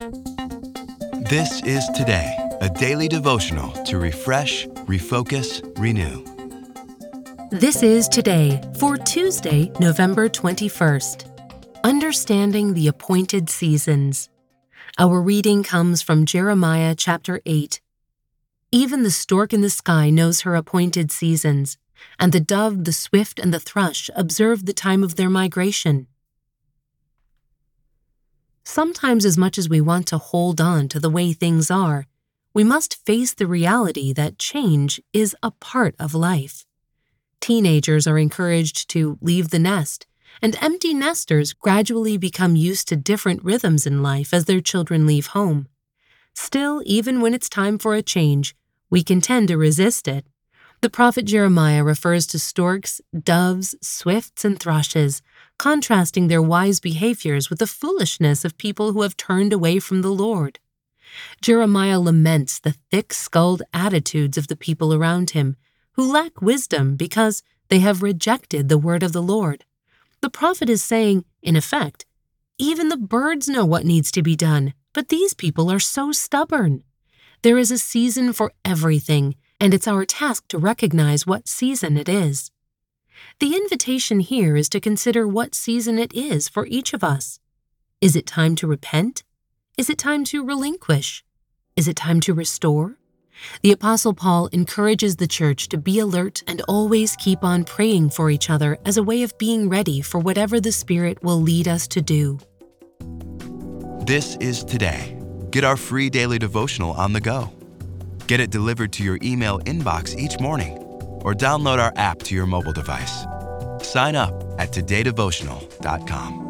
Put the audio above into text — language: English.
This is Today, a daily devotional to refresh, refocus, renew. This is Today for Tuesday, November 21st. Understanding the Appointed Seasons. Our reading comes from Jeremiah chapter 8. Even the stork in the sky knows her appointed seasons, and the dove, the swift, and the thrush observe the time of their migration. Sometimes, as much as we want to hold on to the way things are, we must face the reality that change is a part of life. Teenagers are encouraged to leave the nest, and empty nesters gradually become used to different rhythms in life as their children leave home. Still, even when it's time for a change, we can tend to resist it. The prophet Jeremiah refers to storks, doves, swifts, and thrushes, contrasting their wise behaviors with the foolishness of people who have turned away from the Lord. Jeremiah laments the thick-skulled attitudes of the people around him, who lack wisdom because they have rejected the word of the Lord. The prophet is saying, in effect, even the birds know what needs to be done, but these people are so stubborn. There is a season for everything, and it's our task to recognize what season it is. The invitation here is to consider what season it is for each of us. Is it time to repent? Is it time to relinquish? Is it time to restore? The Apostle Paul encourages the church to be alert and always keep on praying for each other as a way of being ready for whatever the Spirit will lead us to do. This is Today. Get our free daily devotional on the go. Get it delivered to your email inbox each morning, or download our app to your mobile device. Sign up at todaydevotional.com.